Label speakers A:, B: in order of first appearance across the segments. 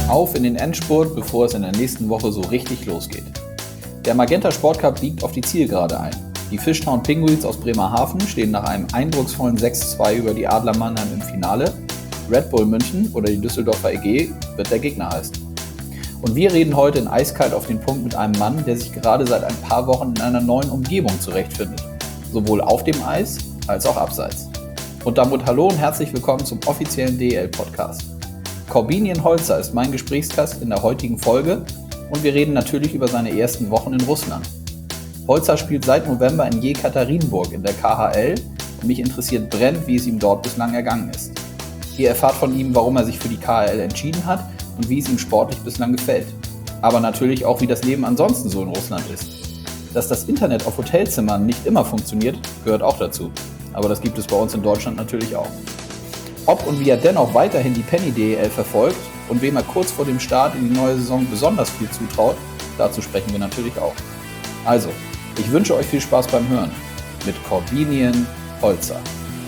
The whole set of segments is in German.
A: Auf in den Endspurt, bevor es in der nächsten Woche so richtig losgeht. Der Magenta Sport Cup biegt auf die Zielgerade ein. Die Fishtown Penguins aus Bremerhaven stehen nach einem eindrucksvollen 6:2 über die Adler Mannheim im Finale. Red Bull München oder die Düsseldorfer EG wird der Gegner heißen. Und wir reden heute in Eiskalt auf den Punkt mit einem Mann, der sich gerade seit ein paar Wochen in einer neuen Umgebung zurechtfindet. Sowohl auf dem Eis als auch abseits. Und damit hallo und herzlich willkommen zum offiziellen DEL-Podcast. Korbinian Holzer ist mein Gesprächsgast in der heutigen Folge und wir reden natürlich über seine ersten Wochen in Russland. Holzer spielt seit November in Jekaterinburg in der KHL und mich interessiert brennend, wie es ihm dort bislang ergangen ist. Ihr erfahrt von ihm, warum er sich für die KHL entschieden hat und wie es ihm sportlich bislang gefällt. Aber natürlich auch, wie das Leben ansonsten so in Russland ist. Dass das Internet auf Hotelzimmern nicht immer funktioniert, gehört auch dazu. Aber das gibt es bei uns in Deutschland natürlich auch. Ob und wie er dennoch weiterhin die Penny DEL verfolgt und wem er kurz vor dem Start in die neue Saison besonders viel zutraut, dazu sprechen wir natürlich auch. Also, ich wünsche euch viel Spaß beim Hören mit Korbinian Holzer.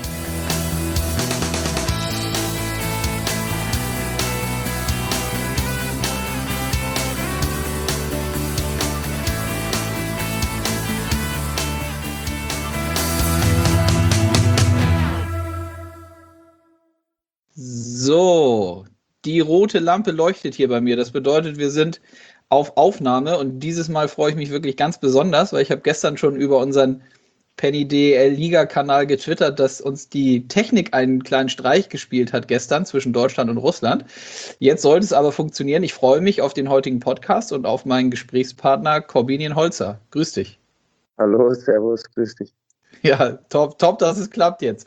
A: So, die rote Lampe leuchtet hier bei mir. Das bedeutet, wir sind auf Aufnahme und dieses Mal freue ich mich wirklich ganz besonders, weil ich habe gestern schon über unseren Penny DEL Liga-Kanal getwittert, dass uns die Technik einen kleinen Streich gespielt hat gestern zwischen Deutschland und Russland. Jetzt sollte es aber funktionieren. Ich freue mich auf den heutigen Podcast und auf meinen Gesprächspartner Korbinian Holzer. Grüß dich.
B: Hallo, servus, grüß dich.
A: Ja, top, dass es klappt jetzt.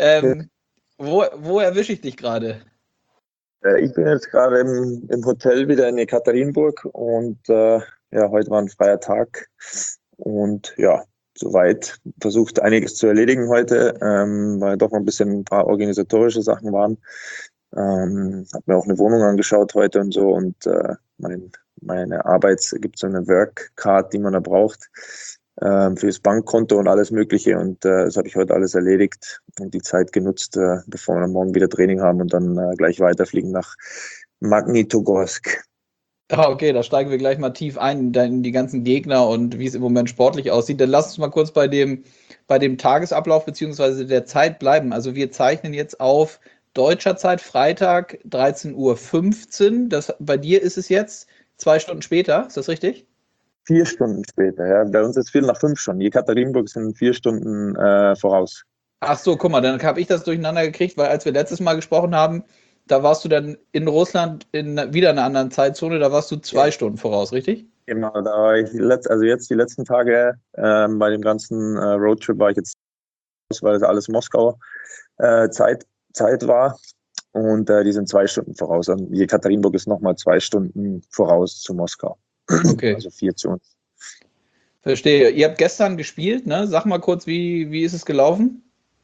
A: Wo erwische ich dich gerade?
B: Ich bin jetzt gerade im Hotel wieder in Ekaterinburg und heute war ein freier Tag und ja, soweit versucht einiges zu erledigen heute, weil doch noch ein paar organisatorische Sachen waren. Habe mir auch eine Wohnung angeschaut heute und so und meine Arbeit, gibt so eine Work-Card, die man da braucht. Fürs Bankkonto und alles Mögliche und das habe ich heute alles erledigt und die Zeit genutzt, bevor wir morgen wieder Training haben und dann gleich weiterfliegen nach Magnitogorsk.
A: Okay, da steigen wir gleich mal tief ein in die ganzen Gegner und wie es im Moment sportlich aussieht. Dann lass uns mal kurz bei dem Tagesablauf bzw. der Zeit bleiben. Also wir zeichnen jetzt auf deutscher Zeit Freitag 13:15 Uhr. Bei dir ist es jetzt 2 Stunden später, ist das richtig?
B: 4 Stunden später, ja. Bei uns ist 4:05 schon. Jekaterinburg sind 4 Stunden voraus.
A: Ach so, guck mal, dann habe ich das durcheinander gekriegt, weil als wir letztes Mal gesprochen haben, da warst du dann in Russland wieder in einer anderen Zeitzone, da warst du 2 Stunden voraus, richtig?
B: Genau, da war ich jetzt die letzten Tage bei dem ganzen Roadtrip war ich jetzt, weil das alles Moskau Zeit war und die sind 2 Stunden voraus. Und Jekaterinburg ist nochmal 2 Stunden voraus zu Moskau.
A: Okay.
B: Also 4 zu uns.
A: Verstehe. Ihr habt gestern gespielt, ne? Sag mal kurz, wie ist es gelaufen?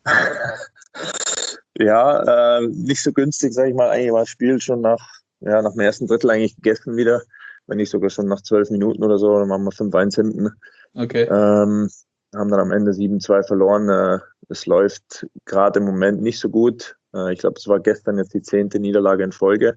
B: Ja, nicht so günstig, sage ich mal. Eigentlich war das Spiel schon nach dem ersten Drittel eigentlich gegessen wieder. Wenn nicht sogar schon nach 12 Minuten oder so, dann waren wir 5-1 hinten.
A: Okay.
B: Haben dann am Ende 7-2 verloren. Es läuft gerade im Moment nicht so gut. Ich glaube, es war gestern jetzt die 10. Niederlage in Folge.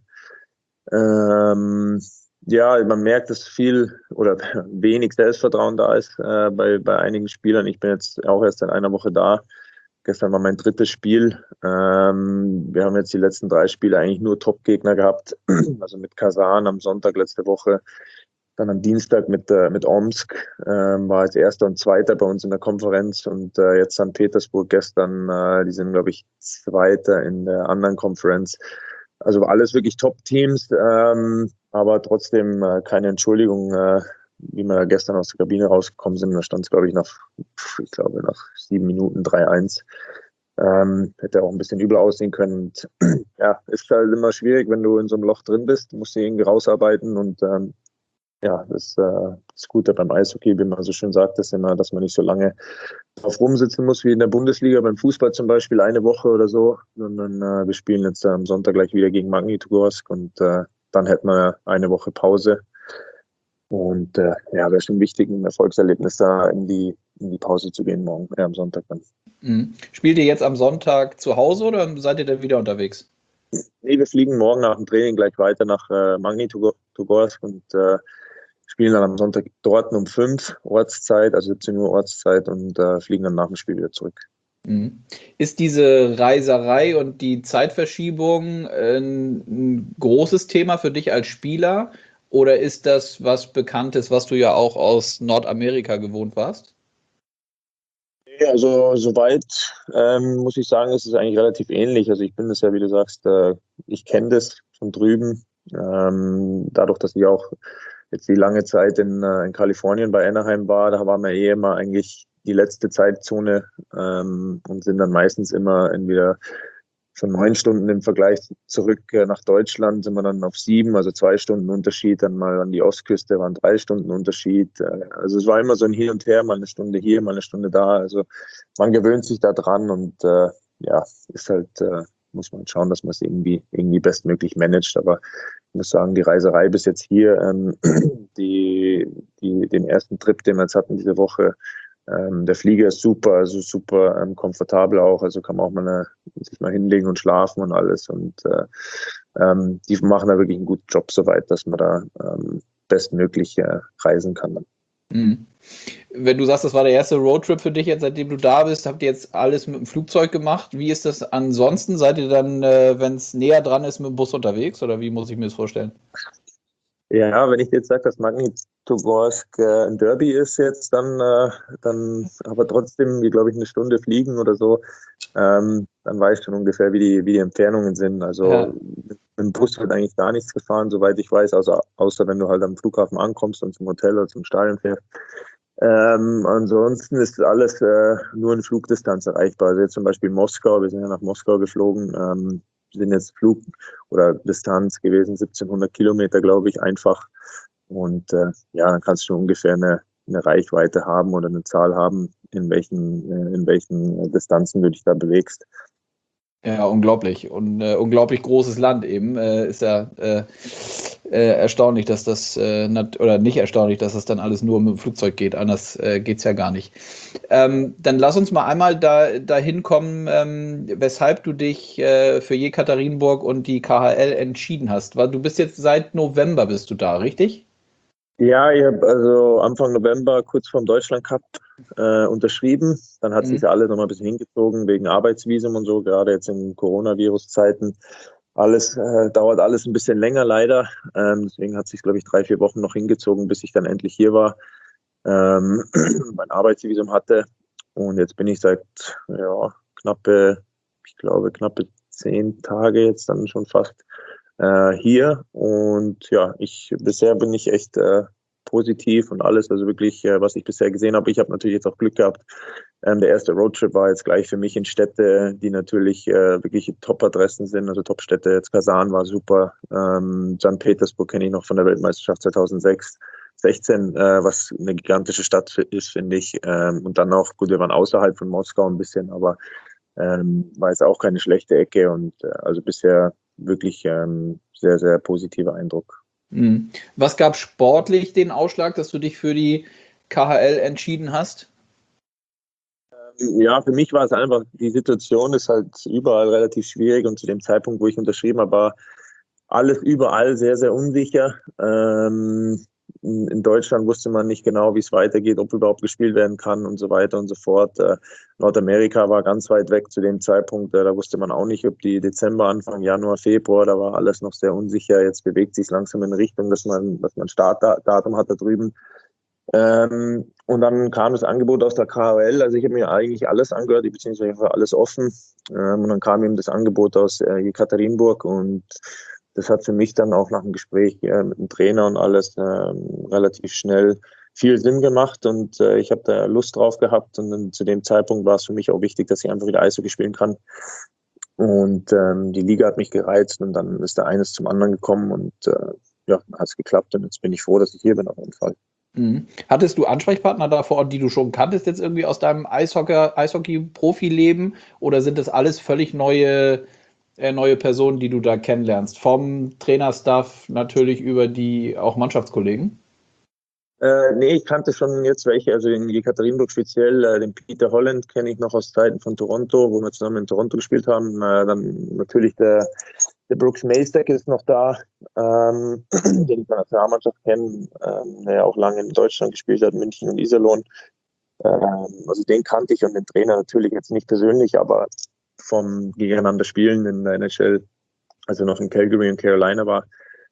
B: Ja, man merkt, dass viel oder wenig Selbstvertrauen da ist bei einigen Spielern. Ich bin jetzt auch erst in einer Woche da. Gestern war mein 3. Spiel. Wir haben jetzt die letzten 3 Spiele eigentlich nur Top-Gegner gehabt. Also mit Kasan am Sonntag letzte Woche. Dann am Dienstag mit Omsk. War als Erster und Zweiter bei uns in der Konferenz. Und jetzt St. Petersburg gestern. Die sind, glaube ich, Zweiter in der anderen Konferenz. Also alles wirklich Top-Teams, aber trotzdem keine Entschuldigung, wie wir gestern aus der Kabine rausgekommen sind. Da stand es, glaube ich, nach 7 Minuten 3-1. Hätte auch ein bisschen übel aussehen können. Und, ja, ist halt immer schwierig, wenn du in so einem Loch drin bist. Du musst dich irgendwie rausarbeiten und das Gute beim Eishockey, wie man so schön sagt, ist immer, dass man nicht so lange drauf rumsitzen muss wie in der Bundesliga, beim Fußball zum Beispiel 1 Woche oder so, sondern wir spielen jetzt am Sonntag gleich wieder gegen Magnitogorsk und dann hätten wir 1 Woche Pause und wäre schon wichtig, ein Erfolgserlebnis da in die Pause zu gehen am Sonntag dann.
A: Spielt ihr jetzt am Sonntag zu Hause oder seid ihr dann wieder unterwegs?
B: Nee, wir fliegen morgen nach dem Training gleich weiter nach Magnitogorsk und spielen dann am Sonntag dort um 5 Ortszeit, also 17 Uhr Ortszeit und fliegen dann nach dem Spiel wieder zurück.
A: Ist diese Reiserei und die Zeitverschiebung ein großes Thema für dich als Spieler oder ist das was Bekanntes, was du ja auch aus Nordamerika gewohnt warst?
B: Ja, also soweit muss ich sagen, ist es eigentlich relativ ähnlich. Also ich bin das ja, wie du sagst, ich kenne das von drüben. Dadurch, dass ich auch jetzt die lange Zeit in Kalifornien bei Anaheim war, da waren wir immer eigentlich die letzte Zeitzone und sind dann meistens immer entweder schon 9 Stunden im Vergleich zurück nach Deutschland, sind wir dann auf 7, also 2 Stunden Unterschied, dann mal an die Ostküste waren 3 Stunden Unterschied. Also es war immer so ein Hin und Her, mal eine Stunde hier, mal eine Stunde da. Also man gewöhnt sich da dran und ja, ist halt, muss man schauen, dass man es irgendwie bestmöglich managt. Aber ich muss sagen, die Reiserei bis jetzt hier, den ersten Trip, den wir jetzt hatten diese Woche, der Flieger ist super, also super komfortabel auch, also kann man auch sich mal hinlegen und schlafen und alles und die machen da wirklich einen guten Job soweit, dass man da bestmöglich reisen kann.
A: Mhm. Wenn du sagst, das war der erste Roadtrip für dich jetzt, seitdem du da bist, habt ihr jetzt alles mit dem Flugzeug gemacht? Wie ist das ansonsten? Seid ihr dann, wenn es näher dran ist, mit dem Bus unterwegs oder wie muss ich mir das vorstellen?
B: Ja, wenn ich jetzt sage, dass Magnitogorsk ein Derby ist jetzt, dann aber trotzdem, wie glaube ich, eine Stunde fliegen oder so, dann weiß ich schon ungefähr, wie die Entfernungen sind.
A: Ja.
B: Also mit dem Bus wird eigentlich gar nichts gefahren, soweit ich weiß, außer wenn du halt am Flughafen ankommst und zum Hotel oder zum Stadion fährst. Ansonsten ist alles nur in Flugdistanz erreichbar. Also jetzt zum Beispiel Moskau, wir sind ja nach Moskau geflogen, sind jetzt Flug oder Distanz gewesen, 1700 Kilometer, glaube ich, einfach. Und ja, dann kannst du ungefähr eine Reichweite haben oder eine Zahl haben, in welchen Distanzen du dich da bewegst.
A: Ja, unglaublich. Und unglaublich großes Land eben. Ist ja erstaunlich, dass das, oder nicht erstaunlich, dass das dann alles nur mit dem Flugzeug geht. Anders geht es ja gar nicht. Dann lass uns mal einmal dahin kommen, weshalb du dich für Jekaterinburg und die KHL entschieden hast. Weil du bist jetzt seit November bist du da, richtig?
B: Ja, ich habe also Anfang November kurz vorm Deutschland Cup unterschrieben. Dann hat sich alles nochmal ein bisschen hingezogen wegen Arbeitsvisum und so, gerade jetzt in Coronavirus-Zeiten. Dauert alles ein bisschen länger leider. Deswegen hat sich, glaube ich, 3, 4 Wochen noch hingezogen, bis ich dann endlich hier war, mein Arbeitsvisum hatte. Und jetzt bin ich seit knappe 10 Tage jetzt dann schon fast hier. Und ja, bisher bin ich echt positiv und alles, also wirklich, was ich bisher gesehen habe. Ich habe natürlich jetzt auch Glück gehabt. Der erste Roadtrip war jetzt gleich für mich in Städte, die natürlich wirklich Top-Adressen sind, also Top-Städte. Jetzt Kasan war super, St. Petersburg kenne ich noch von der Weltmeisterschaft 2006. 16, was eine gigantische Stadt ist, finde ich. Und dann auch, gut, wir waren außerhalb von Moskau ein bisschen, aber war jetzt auch keine schlechte Ecke und also bisher wirklich sehr, sehr positiver Eindruck.
A: Was gab sportlich den Ausschlag, dass du dich für die KHL entschieden hast?
B: Ja, für mich war es einfach, die Situation ist halt überall relativ schwierig und zu dem Zeitpunkt, wo ich unterschrieben habe, war alles überall sehr, sehr unsicher. In Deutschland wusste man nicht genau, wie es weitergeht, ob überhaupt gespielt werden kann und so weiter und so fort. Nordamerika war ganz weit weg zu dem Zeitpunkt. Da wusste man auch nicht, ob die Dezember, Anfang Januar, Februar, da war alles noch sehr unsicher. Jetzt bewegt sich langsam in Richtung, dass man Startdatum hat da drüben. Und dann kam das Angebot aus der KHL. Also ich habe mir eigentlich alles angehört, beziehungsweise war alles offen. Und dann kam eben das Angebot aus Jekaterinburg und das hat für mich dann auch nach dem Gespräch mit dem Trainer und alles relativ schnell viel Sinn gemacht und ich habe da Lust drauf gehabt und dann zu dem Zeitpunkt war es für mich auch wichtig, dass ich einfach wieder Eishockey spielen kann. Und die Liga hat mich gereizt und dann ist da eines zum anderen gekommen und ja, hat es geklappt und jetzt bin ich froh, dass ich hier bin auf jeden Fall.
A: Hattest du Ansprechpartner da vor Ort, die du schon kanntest, jetzt irgendwie aus deinem Eishockey-Profileben? Oder sind das alles völlig neue Personen, die du da kennenlernst? Vom Trainerstaff natürlich über die auch Mannschaftskollegen?
B: Nee, ich kannte schon jetzt welche, also in Jekaterinburg speziell, den Peter Holland kenne ich noch aus Zeiten von Toronto, wo wir zusammen in Toronto gespielt haben. Dann natürlich der Der Brooks Maystek ist noch da, den ich von der Nationalmannschaft kenne, der ja auch lange in Deutschland gespielt hat, München und Iserlohn. Also den kannte ich und den Trainer natürlich jetzt nicht persönlich, aber vom gegeneinander Spielen in der NHL, also noch in Calgary und Carolina war.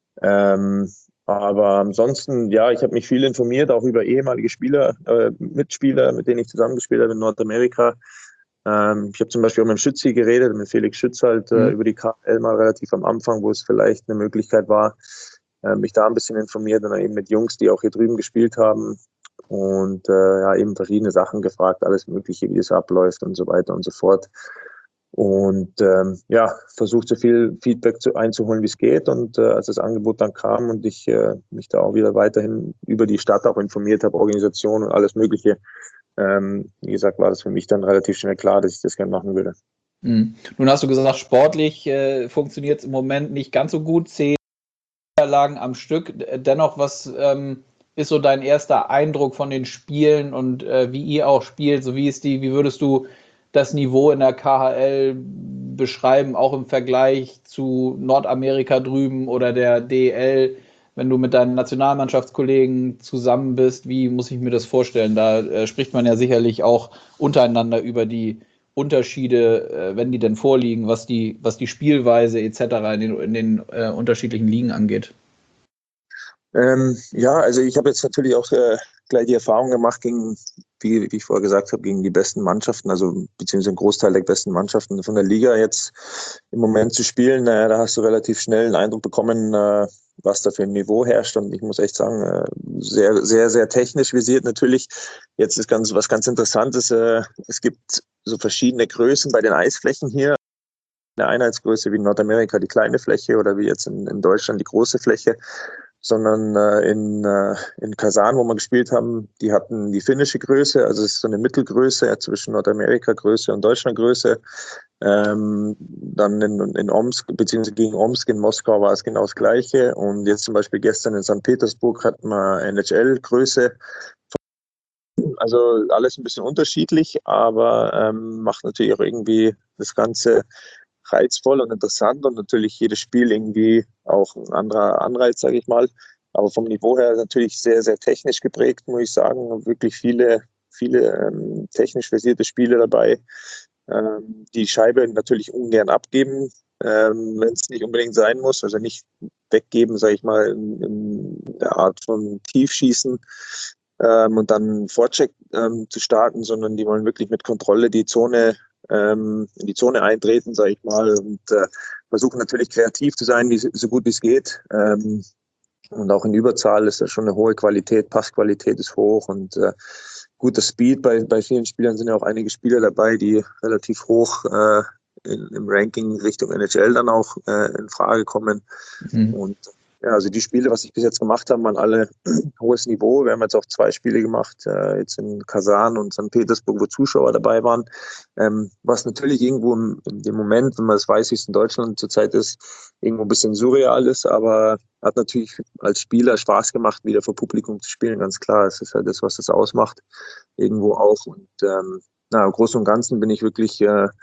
B: Aber ansonsten, ja, ich habe mich viel informiert, auch über ehemalige Spieler, Mitspieler, mit denen ich zusammengespielt habe in Nordamerika. Ich habe zum Beispiel auch mit dem Schützi geredet, mit Felix Schütz halt über die KHL mal relativ am Anfang, wo es vielleicht eine Möglichkeit war, mich da ein bisschen informiert und dann eben mit Jungs, die auch hier drüben gespielt haben und ja, eben verschiedene Sachen gefragt, alles Mögliche, wie es abläuft und so weiter und so fort. Und ja, versucht so viel Feedback einzuholen, wie es geht. Und als das Angebot dann kam und ich mich da auch wieder weiterhin über die Stadt auch informiert habe, Organisation und alles Mögliche, wie gesagt, war das für mich dann relativ schnell klar, dass ich das gerne machen würde.
A: Mhm. Nun hast du gesagt, sportlich funktioniert es im Moment nicht ganz so gut, 10 Niederlagen am Stück. Dennoch, was ist so dein erster Eindruck von den Spielen und wie ihr auch spielt? So wie würdest du das Niveau in der KHL beschreiben, auch im Vergleich zu Nordamerika drüben oder der DEL, wenn du mit deinen Nationalmannschaftskollegen zusammen bist? Wie muss ich mir das vorstellen? Da spricht man ja sicherlich auch untereinander über die Unterschiede, wenn die denn vorliegen, was die Spielweise etc. in den unterschiedlichen Ligen angeht.
B: Ja, also ich habe jetzt natürlich auch gleich die Erfahrung gemacht gegen, wie ich vorher gesagt habe, gegen die besten Mannschaften, also beziehungsweise einen Großteil der besten Mannschaften von der Liga jetzt im Moment zu spielen. Da hast du relativ schnell einen Eindruck bekommen, was da für ein Niveau herrscht. Und ich muss echt sagen, sehr, sehr, sehr technisch visiert natürlich. Jetzt ist was ganz Interessantes. Es gibt so verschiedene Größen bei den Eisflächen hier. Eine Einheitsgröße wie in Nordamerika die kleine Fläche oder wie jetzt in Deutschland die große Fläche, sondern in Kasan, wo wir gespielt haben, die hatten die finnische Größe, also es ist so eine Mittelgröße zwischen Nordamerika-Größe und Deutschland-Größe. Dann in Omsk, beziehungsweise gegen Omsk in Moskau war es genau das Gleiche. Und jetzt zum Beispiel gestern in St. Petersburg hatten wir NHL-Größe. Also alles ein bisschen unterschiedlich, aber macht natürlich auch irgendwie das Ganze reizvoll und interessant und natürlich jedes Spiel irgendwie auch ein anderer Anreiz, sage ich mal. Aber vom Niveau her natürlich sehr, sehr technisch geprägt, muss ich sagen. Wirklich viele technisch versierte Spiele dabei. Die Scheibe natürlich ungern abgeben, wenn es nicht unbedingt sein muss. Also nicht weggeben, sage ich mal, in der Art von Tiefschießen und dann Vorcheck zu starten, sondern die wollen wirklich mit Kontrolle in die Zone eintreten, sage ich mal, und versuchen natürlich kreativ zu sein, so gut wie es geht. Und auch in Überzahl ist da schon eine hohe Qualität, Passqualität ist hoch und guter Speed. Bei vielen Spielern sind ja auch einige Spieler dabei, die relativ hoch im Ranking Richtung NHL dann auch in Frage kommen.
A: Mhm.
B: Und ja, also die Spiele, was ich bis jetzt gemacht habe, waren alle hohes Niveau. Wir haben jetzt auch 2 Spiele gemacht, jetzt in Kasan und St. Petersburg, wo Zuschauer dabei waren. Was natürlich irgendwo in dem Moment, wenn man es weiß, wie es in Deutschland zurzeit ist, irgendwo ein bisschen surreal ist, aber hat natürlich als Spieler Spaß gemacht, wieder vor Publikum zu spielen, ganz klar. Es ist halt das, was das ausmacht, irgendwo auch. Und im Großen und Ganzen bin ich wirklich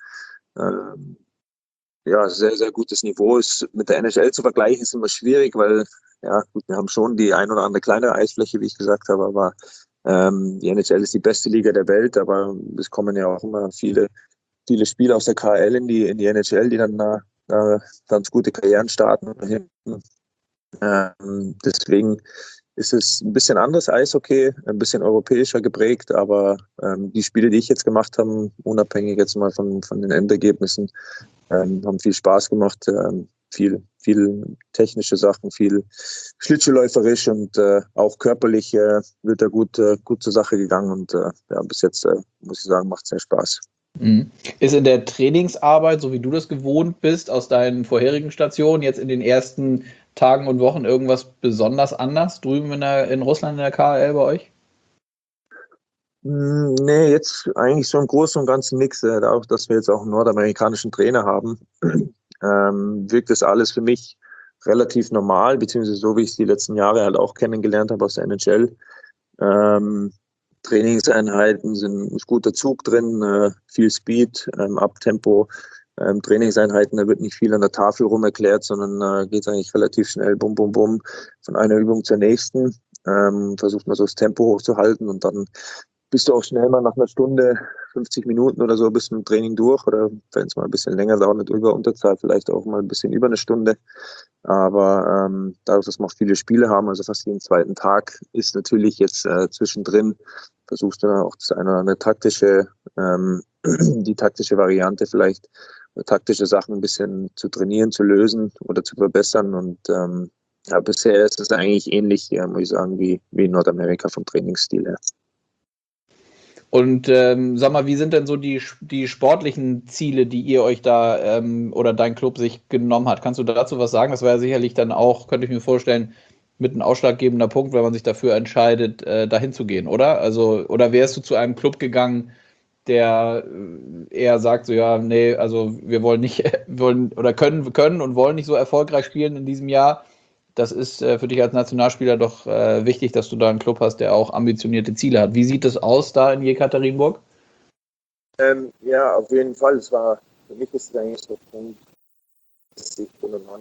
B: ja, sehr, sehr gutes Niveau. Ist mit der NHL zu vergleichen, ist immer schwierig, weil, ja, gut, wir haben schon die ein oder andere kleinere Eisfläche, wie ich gesagt habe, aber die NHL ist die beste Liga der Welt, aber es kommen ja auch immer viele Spieler aus der KHL in die NHL, die dann ganz gute Karrieren starten. Deswegen ist es ein bisschen anderes Eishockey, ein bisschen europäischer geprägt, aber die Spiele, die ich jetzt gemacht habe, unabhängig jetzt mal von den Endergebnissen, haben viel Spaß gemacht, viel technische Sachen, viel schlittschuhläuferisch und auch körperlich wird da gut zur Sache gegangen und ja, bis jetzt muss ich sagen, macht es sehr Spaß.
A: Ist in der Trainingsarbeit, so wie du das gewohnt bist, aus deinen vorherigen Stationen, jetzt in den ersten Tagen und Wochen irgendwas besonders anders drüben in Russland in der KHL bei euch?
B: Nee, jetzt eigentlich so im Großen und Ganzen nichts. Dadurch, dass wir jetzt auch einen nordamerikanischen Trainer haben, wirkt das alles für mich relativ normal, beziehungsweise so, wie ich es die letzten Jahre halt auch kennengelernt habe aus der NHL. Trainingseinheiten ist guter Zug drin, viel Speed, Abtempo, Trainingseinheiten, da wird nicht viel an der Tafel rum erklärt, sondern geht es eigentlich relativ schnell, bum, bum, bum, von einer Übung zur nächsten. Versucht man so das Tempo hochzuhalten und dann bist du auch schnell mal nach einer Stunde, 50 Minuten oder so bist du mit dem Training durch oder wenn es mal ein bisschen länger dauert, nicht über Unterzahl, vielleicht auch mal ein bisschen über eine Stunde. Aber dadurch, dass wir auch viele Spiele haben, also fast jeden zweiten Tag, ist natürlich jetzt zwischendrin, versuchst du dann auch das eine oder andere taktische, die taktische Variante vielleicht, taktische Sachen ein bisschen zu trainieren, zu lösen oder zu verbessern. Und ja, bisher ist es eigentlich ähnlich, muss ich sagen, wie in Nordamerika vom Trainingsstil her.
A: Und sag mal, wie sind denn so die sportlichen Ziele, die ihr euch da oder dein Club sich genommen hat? Kannst du dazu was sagen? Das wäre ja sicherlich dann auch, könnte ich mir vorstellen, mit ein ausschlaggebender Punkt, wenn man sich dafür entscheidet, dahin zu gehen, oder? Also, oder wärst du zu einem Club gegangen, der eher sagt, so ja, nee, also wir wollen nicht, wollen oder können und wollen nicht so erfolgreich spielen in diesem Jahr. Das ist für dich als Nationalspieler doch wichtig, dass du da einen Club hast, der auch ambitionierte Ziele hat. Wie sieht es aus da in Jekaterinburg?
B: Ja, auf jeden Fall. Für mich ist es eigentlich so, dass ich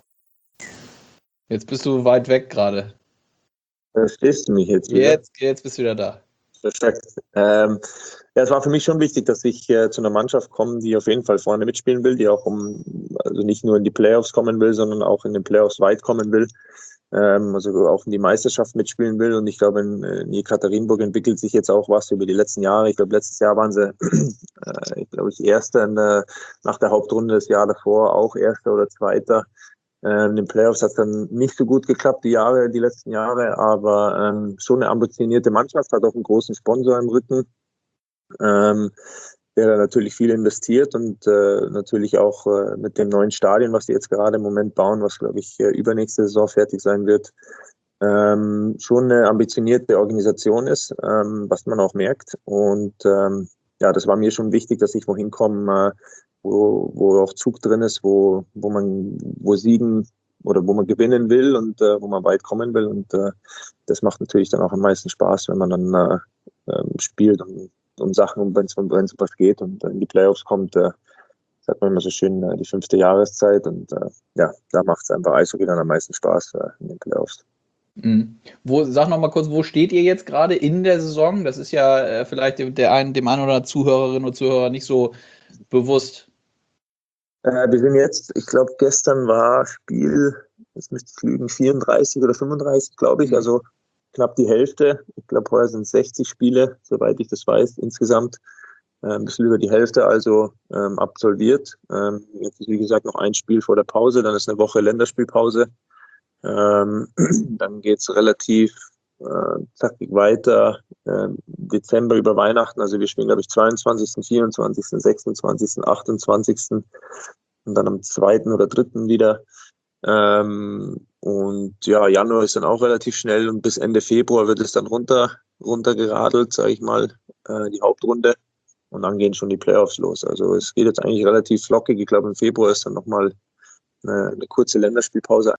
A: Jetzt bist du weit weg gerade.
B: Verstehst du mich jetzt wieder?
A: Jetzt bist du wieder da.
B: Perfekt. Ja, es war für mich schon wichtig, dass ich zu einer Mannschaft komme, die auf jeden Fall vorne mitspielen will, die auch also nicht nur in die Playoffs kommen will, sondern auch in den Playoffs weit kommen will, also auch in die Meisterschaft mitspielen will. Und ich glaube, in Jekaterinburg entwickelt sich jetzt auch was über die letzten Jahre. Ich glaube, letztes Jahr waren sie, Erster nach der Hauptrunde, das Jahr davor auch Erster oder Zweiter. In den Playoffs hat es dann nicht so gut geklappt, die letzten Jahre, aber schon eine ambitionierte Mannschaft, hat auch einen großen Sponsor im Rücken, der da natürlich viel investiert und natürlich auch mit dem neuen Stadion, was die jetzt gerade im Moment bauen, was glaube ich übernächste Saison fertig sein wird, schon eine ambitionierte Organisation ist, was man auch merkt. Und ja, das war mir schon wichtig, dass ich wohin komme, wo auch Zug drin ist, wo siegen oder wo man gewinnen will und wo man weit kommen will. Und das macht natürlich dann auch am meisten Spaß, wenn man dann spielt und um Sachen, wenn es um was geht und in die Playoffs kommt, sagt man immer so schön, die 5. Jahreszeit. Und ja, da macht es einfach Eishockey dann am meisten Spaß in den Playoffs.
A: Mhm. Sag noch mal kurz, wo steht ihr jetzt gerade in der Saison? Das ist ja vielleicht dem einen oder anderen Zuhörerinnen und Zuhörer nicht so bewusst.
B: Wir sind jetzt, ich glaube, gestern war Spiel, jetzt müsste ich lügen, 34 oder 35, glaube ich, also knapp die Hälfte. Ich glaube, heuer sind 60 Spiele, soweit ich das weiß, insgesamt. Ein bisschen über die Hälfte also absolviert. Jetzt ist, wie gesagt, noch ein Spiel vor der Pause, dann ist eine Woche Länderspielpause. Dann geht es relativ zackig weiter. Dezember über Weihnachten, also wir spielen, glaube ich, 22., 24., 26., 28. und dann am 2. oder 3. wieder. Und ja, Januar ist dann auch relativ schnell und bis Ende Februar wird es dann runtergeradelt, sage ich mal, die Hauptrunde. Und dann gehen schon die Playoffs los. Also es geht jetzt eigentlich relativ flockig. Ich glaube, im Februar ist dann nochmal eine kurze Länderspielpause.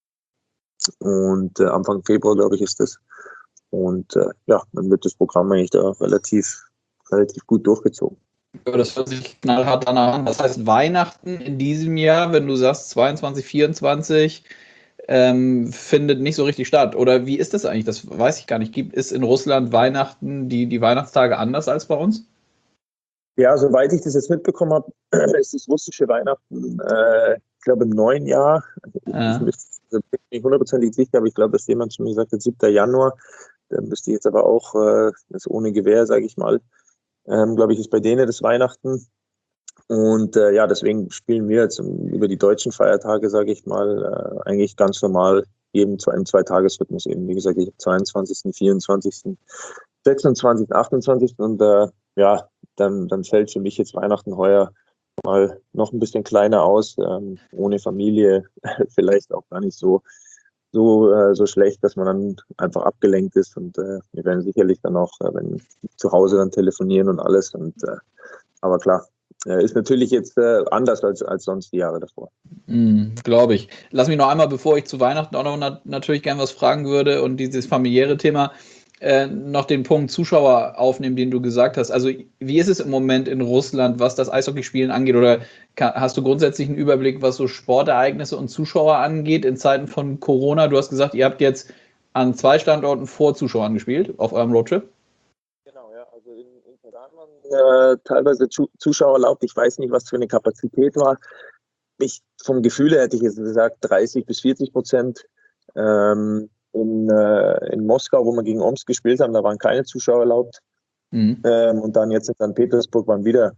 B: Und Anfang Februar, glaube ich, ist das. Und ja, dann wird das Programm eigentlich da relativ gut durchgezogen.
A: Ja, das hört sich knallhart danach an. Das heißt, Weihnachten in diesem Jahr, wenn du sagst 22, 24, findet nicht so richtig statt. Oder wie ist das eigentlich? Das weiß ich gar nicht. Ist in Russland Weihnachten, die Weihnachtstage anders als bei uns?
B: Ja, soweit ich das jetzt mitbekommen habe, ist das russische Weihnachten, ich glaube, im neuen Jahr. Ich bin nicht hundertprozentig sicher, aber ich glaube, dass jemand zu mir gesagt hat, 7. Januar. Dann müsste ich jetzt aber auch, das ohne Gewehr, sage ich mal, glaube ich, ist bei denen das Weihnachten. Und ja, deswegen spielen wir jetzt über die deutschen Feiertage, sage ich mal, eigentlich ganz normal eben zu einem Zweitagesrhythmus eben. Wie gesagt, ich habe 22., 24., 26., 28. und ja, dann fällt für mich jetzt Weihnachten heuer mal noch ein bisschen kleiner aus, ohne Familie, vielleicht auch gar nicht so schlecht, dass man dann einfach abgelenkt ist und wir werden sicherlich dann auch wenn zu Hause dann telefonieren und alles und aber klar, ist natürlich jetzt anders als sonst die Jahre davor.
A: Glaube ich. Lass mich noch einmal, bevor ich zu Weihnachten auch noch natürlich gerne was fragen würde und dieses familiäre Thema. noch den Punkt Zuschauer aufnehmen, den du gesagt hast. Also wie ist es im Moment in Russland, was das Eishockeyspielen angeht? Oder hast du grundsätzlich einen Überblick, was so Sportereignisse und Zuschauer angeht in Zeiten von Corona? Du hast gesagt, ihr habt jetzt an 2 Standorten vor Zuschauern gespielt auf eurem Roadtrip.
B: Genau, ja. Also in Iran waren teilweise Zuschauer erlaubt. Ich weiß nicht, was für eine Kapazität war. Vom Gefühl her hätte ich jetzt gesagt 30-40%. In Moskau, wo wir gegen Omsk gespielt haben, da waren keine Zuschauer erlaubt. Mhm. Und dann jetzt in St. Petersburg waren wieder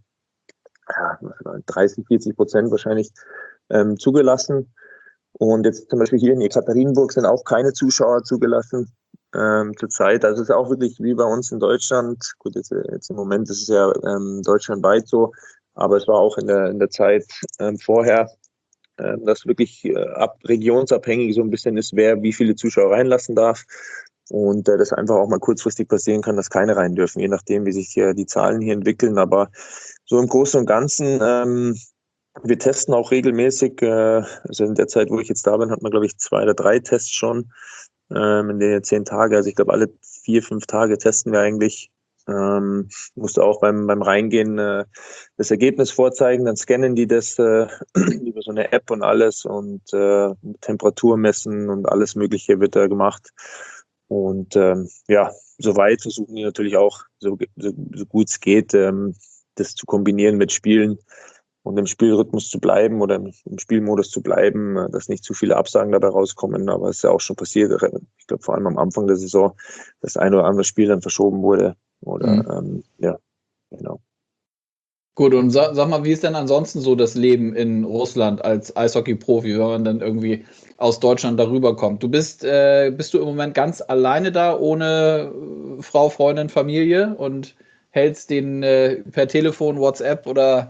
B: 30-40% wahrscheinlich zugelassen. Und jetzt zum Beispiel hier in Ekaterinburg sind auch keine Zuschauer zugelassen zurzeit. Also es ist auch wirklich wie bei uns in Deutschland. Gut, jetzt im Moment ist es ja deutschlandweit so, aber es war auch in der Zeit vorher, dass wirklich regionsabhängig so ein bisschen ist, wer wie viele Zuschauer reinlassen darf. Und das einfach auch mal kurzfristig passieren kann, dass keine rein dürfen, je nachdem, wie sich hier die Zahlen hier entwickeln. Aber so im Großen und Ganzen, wir testen auch regelmäßig. Also in der Zeit, wo ich jetzt da bin, hat man, glaube ich, 2 oder 3 Tests schon in den 10 Tagen. Also ich glaube, alle 4-5 Tage testen wir eigentlich. Musste auch beim Reingehen das Ergebnis vorzeigen, dann scannen die das über so eine App und alles und Temperatur messen und alles Mögliche wird da gemacht. Und soweit versuchen die natürlich auch, so gut es geht, das zu kombinieren mit Spielen und im Spielrhythmus zu bleiben oder im Spielmodus zu bleiben, dass nicht zu viele Absagen dabei rauskommen. Aber es ist ja auch schon passiert. Ich glaube, vor allem am Anfang der Saison, das ein oder andere Spiel dann verschoben wurde. Oder genau.
A: Gut, und sag mal, wie ist denn ansonsten so das Leben in Russland als Eishockey-Profi, wenn man dann irgendwie aus Deutschland darüber kommt? Bist du im Moment ganz alleine da, ohne Frau, Freundin, Familie und hältst den per Telefon, WhatsApp oder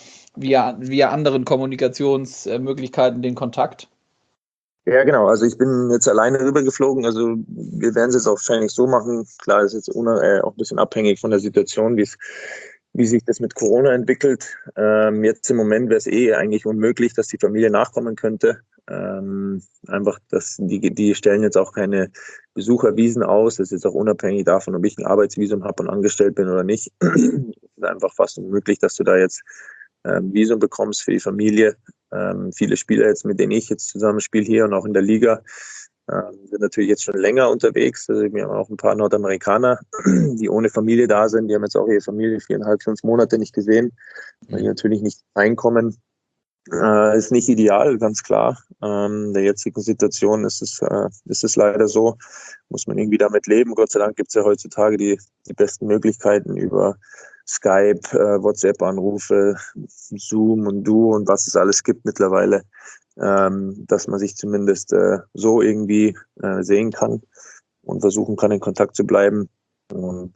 A: via anderen Kommunikationsmöglichkeiten den Kontakt?
B: Ja, genau. Also ich bin jetzt alleine rübergeflogen. Also wir werden es jetzt auch wahrscheinlich so machen. Klar, ist jetzt auch ein bisschen abhängig von der Situation, wie sich das mit Corona entwickelt. Jetzt im Moment wäre es eigentlich unmöglich, dass die Familie nachkommen könnte. Einfach, dass die stellen jetzt auch keine Besuchervisen aus. Das ist jetzt auch unabhängig davon, ob ich ein Arbeitsvisum habe und angestellt bin oder nicht. Es ist einfach fast unmöglich, dass du da jetzt Visum bekommst für die Familie. Viele Spieler jetzt, mit denen ich jetzt zusammen spiele hier und auch in der Liga, sind natürlich jetzt schon länger unterwegs. Also wir haben auch ein paar Nordamerikaner, die ohne Familie da sind. Die haben jetzt auch ihre Familie 4,5, 5 Monate nicht gesehen, weil die natürlich nicht reinkommen. Ist nicht ideal, ganz klar. In der jetzigen Situation ist es leider so. Muss man irgendwie damit leben. Gott sei Dank gibt es ja heutzutage die besten Möglichkeiten über Skype, WhatsApp-Anrufe, Zoom und Duo und was es alles gibt mittlerweile, dass man sich zumindest so irgendwie sehen kann und versuchen kann, in Kontakt zu bleiben. Und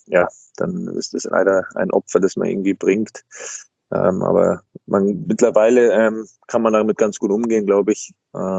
B: dann ist es leider ein Opfer, das man irgendwie bringt. Aber mittlerweile kann man damit ganz gut umgehen, glaube ich,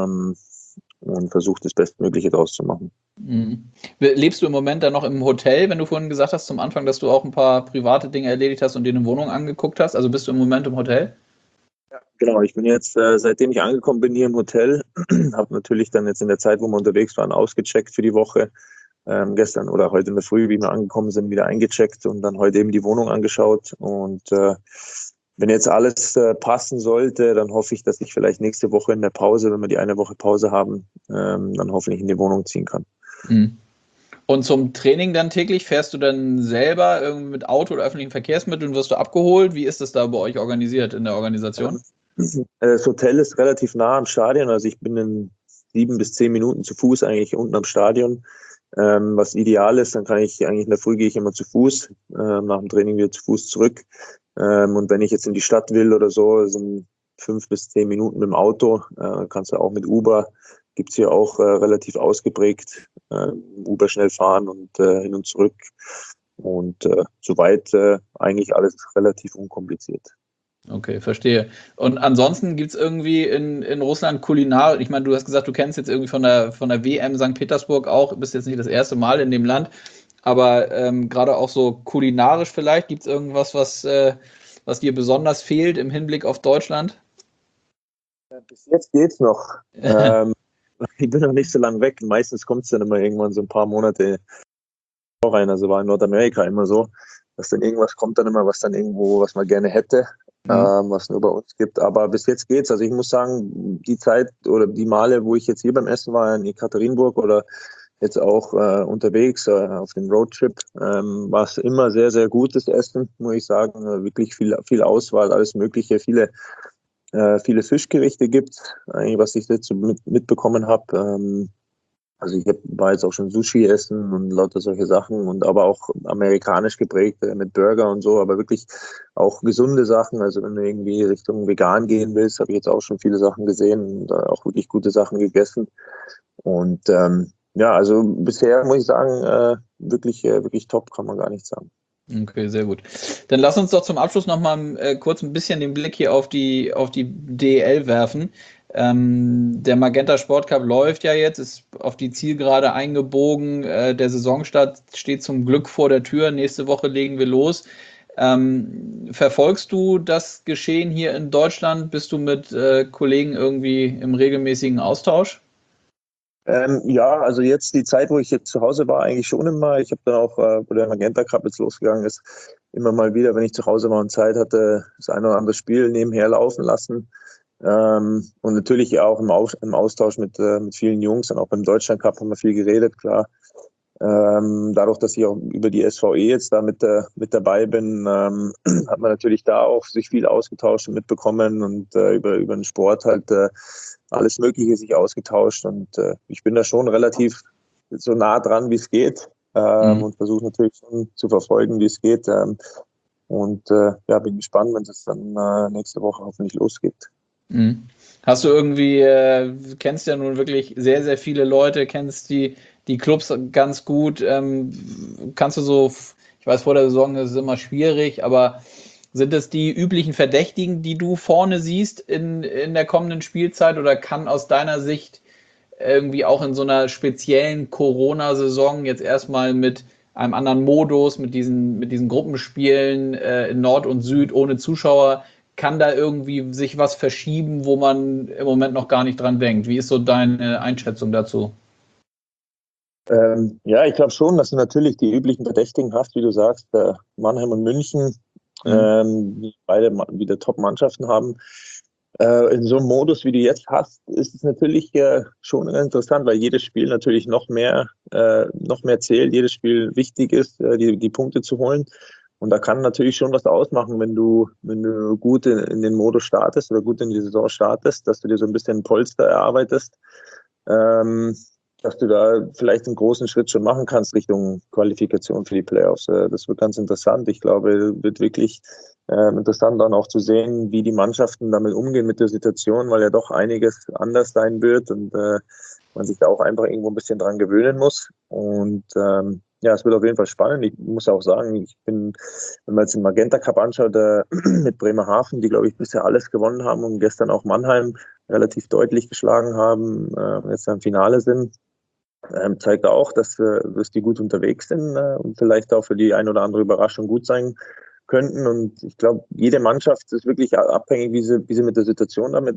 B: und versucht das Bestmögliche draus zu machen.
A: Mhm. Lebst du im Moment dann noch im Hotel, wenn du vorhin gesagt hast zum Anfang, dass du auch ein paar private Dinge erledigt hast und dir eine Wohnung angeguckt hast? Also bist du im Moment im Hotel?
B: Ja, genau. Ich bin jetzt, seitdem ich angekommen bin, hier im Hotel, habe natürlich dann jetzt in der Zeit, wo wir unterwegs waren, ausgecheckt für die Woche. Gestern oder heute in der Früh, wie wir angekommen sind, wieder eingecheckt und dann heute eben die Wohnung angeschaut. Und wenn jetzt alles passen sollte, dann hoffe ich, dass ich vielleicht nächste Woche in der Pause, wenn wir die eine Woche Pause haben, dann hoffentlich in die Wohnung ziehen kann.
A: Mhm. Und zum Training dann täglich fährst du dann selber irgendwie mit Auto oder öffentlichen Verkehrsmitteln, wirst du abgeholt? Wie ist das da bei euch organisiert in der Organisation?
B: Das Hotel ist relativ nah am Stadion, also ich bin in 7 bis 10 Minuten zu Fuß eigentlich unten am Stadion. Was ideal ist, dann kann ich eigentlich in der Früh gehe ich immer zu Fuß, nach dem Training wieder zu Fuß zurück. Und wenn ich jetzt in die Stadt will oder so, sind 5 bis 10 Minuten mit dem Auto, kannst du auch mit Uber, gibt es hier auch relativ ausgeprägt, Uber schnell fahren und hin und zurück. Und soweit eigentlich alles relativ unkompliziert.
A: Okay, verstehe. Und ansonsten gibt es irgendwie in Russland Kulinar, ich meine, du hast gesagt, du kennst jetzt irgendwie von der WM St. Petersburg auch, bist jetzt nicht das erste Mal in dem Land, aber gerade auch so kulinarisch vielleicht, gibt es irgendwas, was dir besonders fehlt im Hinblick auf Deutschland?
B: Bis jetzt geht's noch. Ich bin noch nicht so lange weg. Meistens kommt es dann immer irgendwann so ein paar Monate rein. Also war in Nordamerika immer so, dass dann irgendwas kommt dann immer, was dann irgendwo, was man gerne hätte, was nur bei uns gibt. Aber bis jetzt geht's. Also ich muss sagen, die Zeit oder die Male, wo ich jetzt hier beim Essen war in Ekaterinburg oder jetzt auch unterwegs auf dem Roadtrip, war es immer sehr, sehr gutes Essen, muss ich sagen. Wirklich viel Auswahl, alles Mögliche, viele Fischgerichte gibt, eigentlich, was ich jetzt so mitbekommen habe. Also war jetzt auch schon Sushi essen und lauter solche Sachen und aber auch amerikanisch geprägt mit Burger und so, aber wirklich auch gesunde Sachen. Also wenn du irgendwie Richtung vegan gehen willst, habe ich jetzt auch schon viele Sachen gesehen und auch wirklich gute Sachen gegessen. Und ja, also bisher muss ich sagen, wirklich top, kann man gar nicht sagen.
A: Okay, sehr gut. Dann lass uns doch zum Abschluss nochmal kurz ein bisschen den Blick hier auf die DEL werfen. Der Magenta Sport Cup läuft ja jetzt, ist auf die Zielgerade eingebogen. Der Saisonstart steht zum Glück vor der Tür. Nächste Woche legen wir los. Verfolgst du das Geschehen hier in Deutschland? Bist du mit Kollegen irgendwie im regelmäßigen Austausch?
B: Ja, also jetzt die Zeit, wo ich jetzt zu Hause war, eigentlich schon immer. Ich habe dann auch, wo der Magenta Cup jetzt losgegangen ist, immer mal wieder, wenn ich zu Hause war und Zeit hatte, das eine oder andere Spiel nebenher laufen lassen. Und natürlich auch im Austausch mit vielen Jungs und auch beim Deutschland Cup haben wir viel geredet, klar. Dadurch, dass ich auch über die SVE jetzt da mit dabei bin, hat man natürlich da auch sich viel ausgetauscht und mitbekommen und über den Sport halt alles Mögliche sich ausgetauscht. Und ich bin da schon relativ so nah dran, wie es geht, und versuche natürlich schon zu verfolgen, wie es geht. Und ja, bin gespannt, wenn es dann nächste Woche hoffentlich losgeht.
A: Mhm. Hast du irgendwie, kennst ja nun wirklich sehr, sehr viele Leute, kennst die Clubs ganz gut. Kannst du so, ich weiß, vor der Saison ist es immer schwierig, aber sind es die üblichen Verdächtigen, die du vorne siehst in der kommenden Spielzeit oder kann aus deiner Sicht irgendwie auch in so einer speziellen Corona-Saison jetzt erstmal mit einem anderen Modus, mit diesen Gruppenspielen in Nord und Süd ohne Zuschauer, kann da irgendwie sich was verschieben, wo man im Moment noch gar nicht dran denkt? Wie ist so deine Einschätzung dazu?
B: Ja, ich glaube schon, dass du natürlich die üblichen Verdächtigen hast, wie du sagst, Mannheim und München, die beide wieder Top-Mannschaften haben. In so einem Modus, wie du jetzt hast, ist es natürlich schon interessant, weil jedes Spiel natürlich noch mehr zählt, jedes Spiel wichtig ist, die Punkte zu holen. Und da kann natürlich schon was ausmachen, wenn du gut in den Modus startest oder gut in die Saison startest, dass du dir so ein bisschen ein Polster erarbeitest, dass du da vielleicht einen großen Schritt schon machen kannst Richtung Qualifikation für die Playoffs. Das wird ganz interessant. Ich glaube, wird wirklich interessant dann auch zu sehen, wie die Mannschaften damit umgehen mit der Situation, weil ja doch einiges anders sein wird und man sich da auch einfach irgendwo ein bisschen dran gewöhnen muss. Und ja, es wird auf jeden Fall spannend. Ich muss auch sagen, wenn man jetzt den Magenta Cup anschaut, mit Bremerhaven, die, glaube ich, bisher alles gewonnen haben und gestern auch Mannheim relativ deutlich geschlagen haben, jetzt im Finale sind, zeigt auch, dass die gut unterwegs sind und vielleicht auch für die ein oder andere Überraschung gut sein könnten. Und ich glaube, jede Mannschaft ist wirklich abhängig, wie sie mit der Situation damit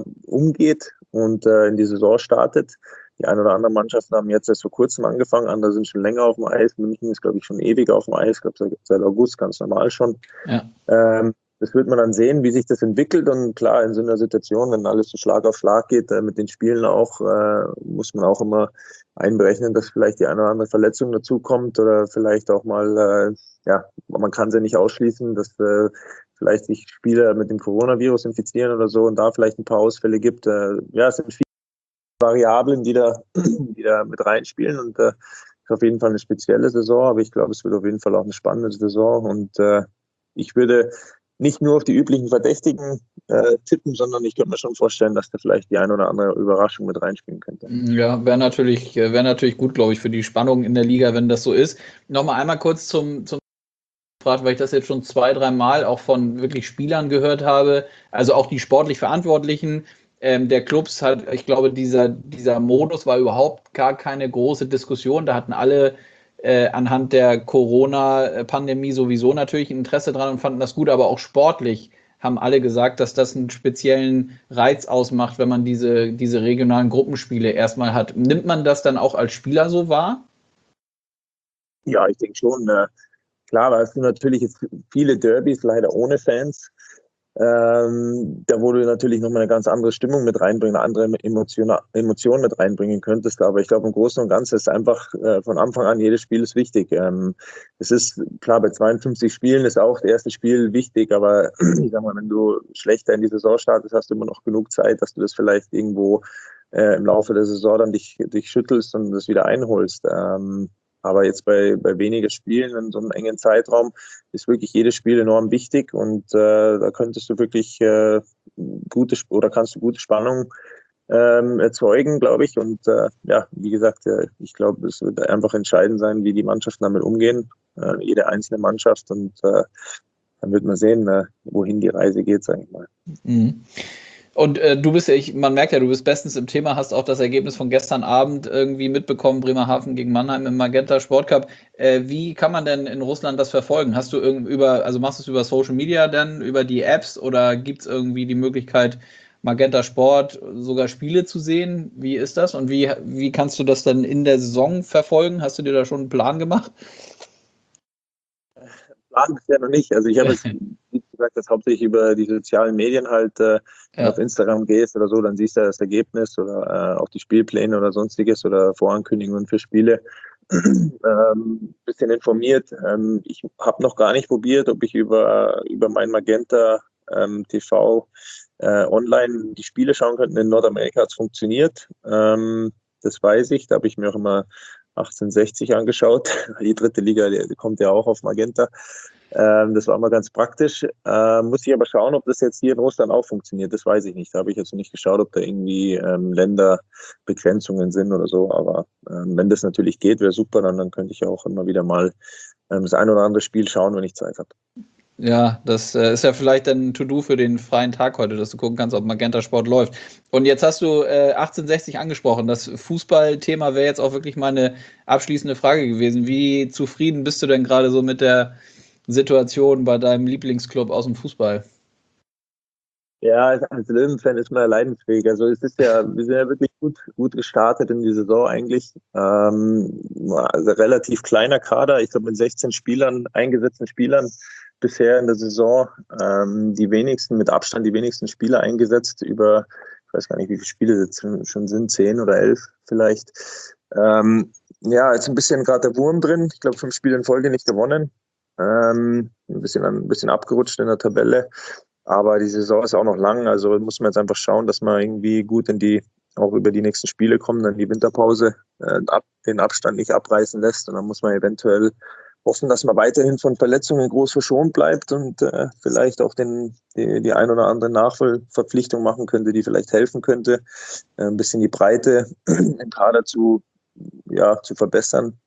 B: umgeht und in die Saison startet. Die ein oder anderen Mannschaften haben jetzt erst vor kurzem angefangen, andere sind schon länger auf dem Eis. München ist, glaube ich, schon ewig auf dem Eis, ich glaube seit August ganz normal schon.
A: Ja.
B: Das wird man dann sehen, wie sich das entwickelt. Und klar, in so einer Situation, wenn alles so Schlag auf Schlag geht, mit den Spielen auch, muss man auch immer einberechnen, dass vielleicht die eine oder andere Verletzung dazukommt oder vielleicht auch mal, ja, man kann es ja nicht ausschließen, dass vielleicht sich Spieler mit dem Coronavirus infizieren oder so und da vielleicht ein paar Ausfälle gibt. Ja, es sind viele Variablen, die da mit reinspielen und ist auf jeden Fall eine spezielle Saison, aber ich glaube, es wird auf jeden Fall auch eine spannende Saison und ich würde nicht nur auf die üblichen Verdächtigen tippen, sondern ich könnte mir schon vorstellen, dass da vielleicht die eine oder andere Überraschung mit reinspielen könnte.
A: Ja, wäre natürlich gut, glaube ich, für die Spannung in der Liga, wenn das so ist. Nochmal einmal kurz zum Frage, weil ich das jetzt schon 2, 3 Mal auch von wirklich Spielern gehört habe, also auch die sportlich Verantwortlichen der Clubs hat, ich glaube, dieser Modus war überhaupt gar keine große Diskussion. Da hatten alle anhand der Corona-Pandemie sowieso natürlich ein Interesse dran und fanden das gut, aber auch sportlich haben alle gesagt, dass das einen speziellen Reiz ausmacht, wenn man diese regionalen Gruppenspiele erstmal hat. Nimmt man das dann auch als Spieler so wahr?
B: Ja, ich denke schon. Klar, hast du natürlich jetzt viele Derbys leider ohne Fans. Da wo du natürlich nochmal eine ganz andere Stimmung mit reinbringen, eine andere Emotion mit reinbringen könntest. Aber ich glaube, im Großen und Ganzen ist einfach von Anfang an, jedes Spiel ist wichtig. Es ist klar, bei 52 Spielen ist auch das erste Spiel wichtig, aber ich sag mal, wenn du schlechter in die Saison startest, hast du immer noch genug Zeit, dass du das vielleicht irgendwo im Laufe der Saison dann dich schüttelst und das wieder einholst. Aber jetzt bei weniger Spielen in so einem engen Zeitraum ist wirklich jedes Spiel enorm wichtig und da könntest du wirklich kannst du gute Spannung erzeugen, glaube ich. Und ja, wie gesagt, ich glaube, es wird einfach entscheidend sein, wie die Mannschaften damit umgehen, jede einzelne Mannschaft. Und dann wird man sehen, wohin die Reise geht, sage ich mal.
A: Mhm. Und du bist man merkt ja, du bist bestens im Thema, hast auch das Ergebnis von gestern Abend irgendwie mitbekommen, Bremerhaven gegen Mannheim im Magenta Sportcup. Wie kann man denn in Russland das verfolgen? Hast du machst du es über Social Media dann, über die Apps oder gibt es irgendwie die Möglichkeit, Magenta Sport sogar Spiele zu sehen? Wie ist das? Und wie kannst du das dann in der Saison verfolgen? Hast du dir da schon einen Plan gemacht?
B: Plan bisher noch nicht. Also ich habe es, wie gesagt, das hauptsächlich über die sozialen Medien halt, wenn du auf Instagram gehst oder so, dann siehst du das Ergebnis oder auch die Spielpläne oder sonstiges oder Vorankündigungen für Spiele. Bisschen informiert. Ich habe noch gar nicht probiert, ob ich über mein Magenta TV online die Spiele schauen könnte. In Nordamerika hat es funktioniert. Das weiß ich. Da habe ich mir auch immer 1860 angeschaut. Die dritte Liga, die kommt ja auch auf Magenta. Das war mal ganz praktisch. Muss ich aber schauen, ob das jetzt hier in Russland auch funktioniert. Das weiß ich nicht. Da habe ich jetzt noch nicht geschaut, ob da irgendwie Länderbegrenzungen sind oder so. Aber wenn das natürlich geht, wäre super. Dann könnte ich auch immer wieder mal das ein oder andere Spiel schauen, wenn ich Zeit habe.
A: Ja, das ist ja vielleicht dann ein To-Do für den freien Tag heute, dass du gucken kannst, ob Magenta Sport läuft. Und jetzt hast du 1860 angesprochen. Das Fußballthema wäre jetzt auch wirklich meine abschließende Frage gewesen. Wie zufrieden bist du denn gerade so mit der Situation bei deinem Lieblingsclub aus dem Fußball?
B: Ja, als Löwen-Fan ist man ja leidensfähig. Also es ist ja, wir sind ja wirklich gut gestartet in die Saison eigentlich. Also relativ kleiner Kader, ich glaube mit 16 Spielern, eingesetzten Spielern bisher in der Saison. Mit Abstand die wenigsten Spieler eingesetzt über, ich weiß gar nicht, wie viele Spiele jetzt schon sind, 10 oder 11 vielleicht. Ja, jetzt ein bisschen gerade der Wurm drin. Ich glaube, 5 Spiele in Folge nicht gewonnen. Ein bisschen abgerutscht in der Tabelle. Aber die Saison ist auch noch lang, also muss man jetzt einfach schauen, dass man irgendwie gut auch über die nächsten Spiele kommen, dann die Winterpause den Abstand nicht abreißen lässt. Und dann muss man eventuell hoffen, dass man weiterhin von Verletzungen groß verschont bleibt und vielleicht auch die ein oder andere Nachverpflichtung machen könnte, die vielleicht helfen könnte, ein bisschen die Breite im Kader zu verbessern.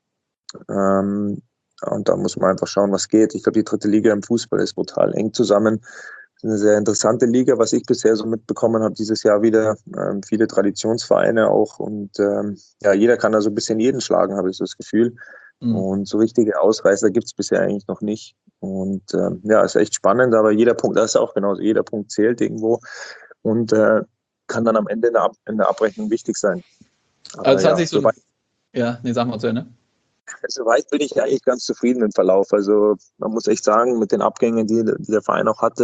B: Und da muss man einfach schauen, was geht. Ich glaube, die dritte Liga im Fußball ist brutal eng zusammen. Eine sehr interessante Liga, was ich bisher so mitbekommen habe, dieses Jahr wieder viele Traditionsvereine auch und ja, jeder kann da so ein bisschen jeden schlagen, habe ich so das Gefühl. Und so richtige Ausreißer gibt es bisher eigentlich noch nicht. Und ja, ist echt spannend, aber jeder Punkt, das ist auch genauso, jeder Punkt zählt irgendwo und kann dann am Ende in der Abrechnung wichtig sein. Aber
A: Also es hat sich so, sag mal zu Ende.
B: Soweit bin ich eigentlich ganz zufrieden mit dem Verlauf. Also man muss echt sagen, mit den Abgängen, die der Verein auch hatte,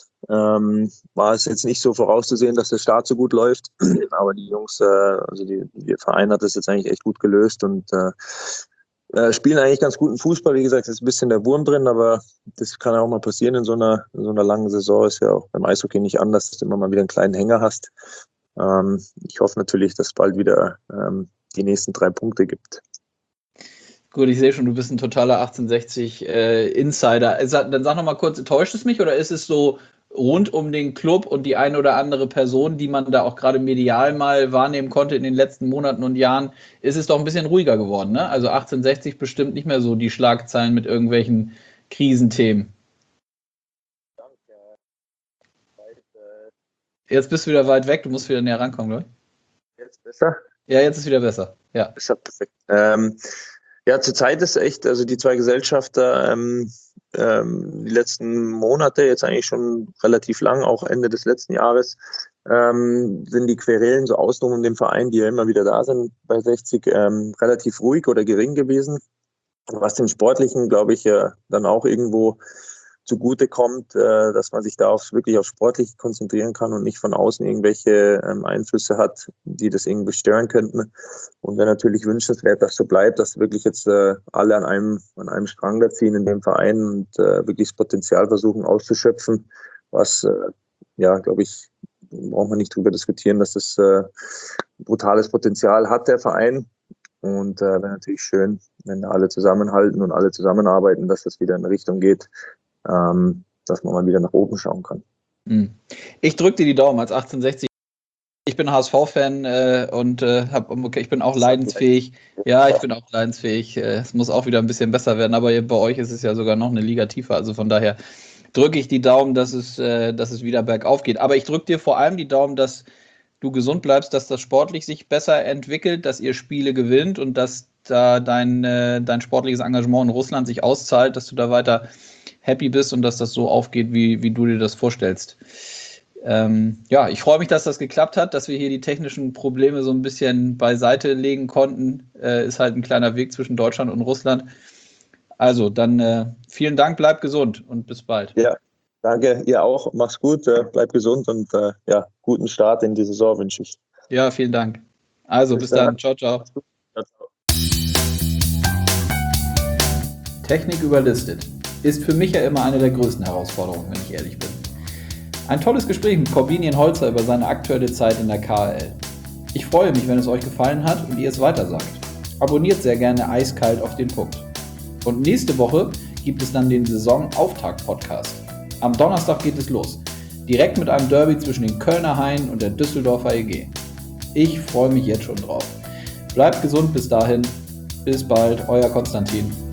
B: war es jetzt nicht so vorauszusehen, dass der Start so gut läuft. Aber die Jungs, der Verein hat das jetzt eigentlich echt gut gelöst und spielen eigentlich ganz guten Fußball. Wie gesagt, ist ein bisschen der Wurm drin, aber das kann ja auch mal passieren in so einer langen Saison. Ist ja auch beim Eishockey nicht anders, dass du immer mal wieder einen kleinen Hänger hast. Ich hoffe natürlich, dass es bald wieder die nächsten 3 Punkte gibt.
A: Gut, ich sehe schon, du bist ein totaler 1860 Insider. Dann sag noch mal kurz, täuscht es mich oder ist es so rund um den Club und die eine oder andere Person, die man da auch gerade medial mal wahrnehmen konnte in den letzten Monaten und Jahren, ist es doch ein bisschen ruhiger geworden, ne? Also 1860 bestimmt nicht mehr so die Schlagzeilen mit irgendwelchen Krisenthemen. Jetzt bist du wieder weit weg, du musst wieder näher rankommen, glaube ich.
B: Jetzt besser?
A: Ja, jetzt ist wieder besser. Ja.
B: Ist ja perfekt. Ja, zurzeit ist echt, also die 2 Gesellschafter die letzten Monate, jetzt eigentlich schon relativ lang, auch Ende des letzten Jahres, sind die Querelen so außen um den Verein, die ja immer wieder da sind bei 60, relativ ruhig oder gering gewesen. was dem Sportlichen, glaube ich, dann auch irgendwo zugute kommt, dass man sich da wirklich auf Sportliche konzentrieren kann und nicht von außen irgendwelche Einflüsse hat, die das irgendwie stören könnten. Und wäre natürlich wünschenswert, dass so bleibt, dass wirklich jetzt alle an einem Strang da ziehen in dem Verein und wirklich das Potenzial versuchen auszuschöpfen, was, glaube ich, braucht man nicht drüber diskutieren, dass das brutales Potenzial hat, der Verein. Und wäre natürlich schön, wenn alle zusammenhalten und alle zusammenarbeiten, dass das wieder in eine Richtung geht, dass man mal wieder nach oben schauen kann.
A: Ich drücke dir die Daumen als 1860. Ich bin HSV-Fan und ich bin auch leidensfähig. Ja, ich bin auch leidensfähig. Es muss auch wieder ein bisschen besser werden, aber bei euch ist es ja sogar noch eine Liga tiefer. Also von daher drücke ich die Daumen, dass es wieder bergauf geht. Aber ich drücke dir vor allem die Daumen, dass du gesund bleibst, dass das sportlich sich besser entwickelt, dass ihr Spiele gewinnt und dass da dein sportliches Engagement in Russland sich auszahlt, dass du da weiter happy bist und dass das so aufgeht, wie du dir das vorstellst. Ich freue mich, dass das geklappt hat, dass wir hier die technischen Probleme so ein bisschen beiseite legen konnten. Ist halt ein kleiner Weg zwischen Deutschland und Russland. Also dann vielen Dank, bleib gesund und bis bald.
B: Ja, danke, ihr auch. Mach's gut, bleib gesund und guten Start in die Saison wünsche ich.
A: Ja, vielen Dank. Also bis dann. Ciao, ciao. Technik überlistet ist für mich ja immer eine der größten Herausforderungen, wenn ich ehrlich bin. Ein tolles Gespräch mit Korbinian Holzer über seine aktuelle Zeit in der KHL. Ich freue mich, wenn es euch gefallen hat und ihr es weitersagt. Abonniert sehr gerne eiskalt auf den Punkt. Und nächste Woche gibt es dann den Saisonauftakt-Podcast. Am Donnerstag geht es los. Direkt mit einem Derby zwischen den Kölner Haien und der Düsseldorfer EG. Ich freue mich jetzt schon drauf. Bleibt gesund bis dahin. Bis bald, euer Konstantin.